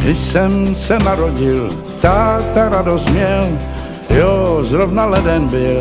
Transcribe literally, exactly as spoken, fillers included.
Když jsem se narodil, táta radost měl, jo, zrovna leden byl.